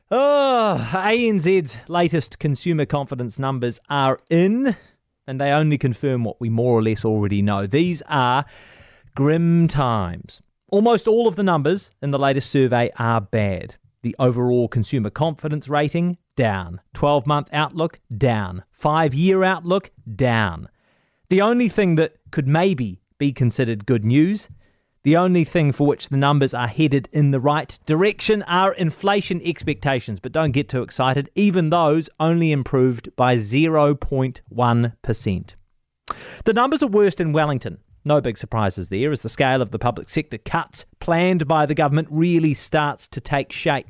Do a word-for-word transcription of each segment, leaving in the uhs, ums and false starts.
Oh, A N Z's latest consumer confidence numbers are in, and they only confirm what we more or less already know. These are grim times. Almost all of the numbers in the latest survey are bad. The overall consumer confidence rating, down. twelve-month outlook, down. Five-year outlook, down. The only thing that could maybe be considered good news, the only thing for which the numbers are headed in the right direction are inflation expectations. But don't get too excited. Even those only improved by zero point one percent. The numbers are worst in Wellington. No big surprises there as the scale of the public sector cuts planned by the government really starts to take shape.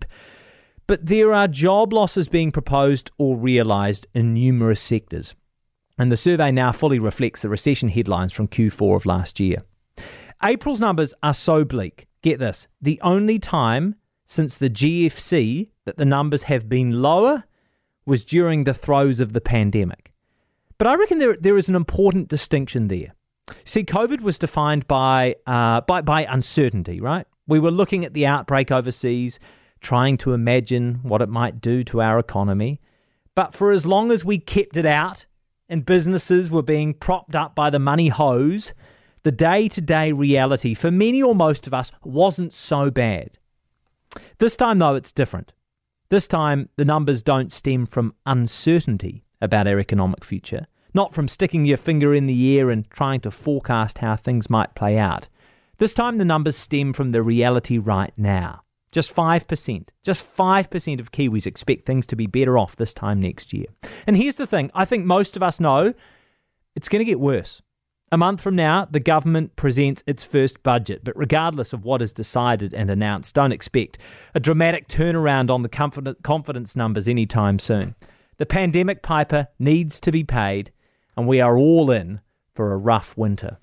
But there are job losses being proposed or realised in numerous sectors. And the survey now fully reflects the recession headlines from Q four of last year. April's numbers are so bleak. Get this, the only time since the G F C that the numbers have been lower was during the throes of the pandemic. But I reckon there there is an important distinction there. See, COVID was defined by uh, by by uncertainty, right? We were looking at the outbreak overseas, trying to imagine what it might do to our economy. But for as long as we kept it out and businesses were being propped up by the money hose, the day-to-day reality for many or most of us wasn't so bad. This time, though, it's different. This time, the numbers don't stem from uncertainty about our economic future, not from sticking your finger in the air and trying to forecast how things might play out. This time, the numbers stem from the reality right now. Just five percent. Just five percent of Kiwis expect things to be better off this time next year. And here's the thing. I think most of us know it's going to get worse. A month from now, the government presents its first budget, but regardless of what is decided and announced, don't expect a dramatic turnaround on the confidence numbers anytime soon. The pandemic piper needs to be paid, and we are all in for a rough winter.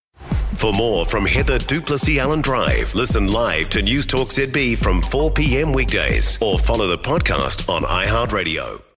For more from Heather du Plessis-Allen Drive, listen live to News Talk Z B from four p.m. weekdays or follow the podcast on iHeartRadio.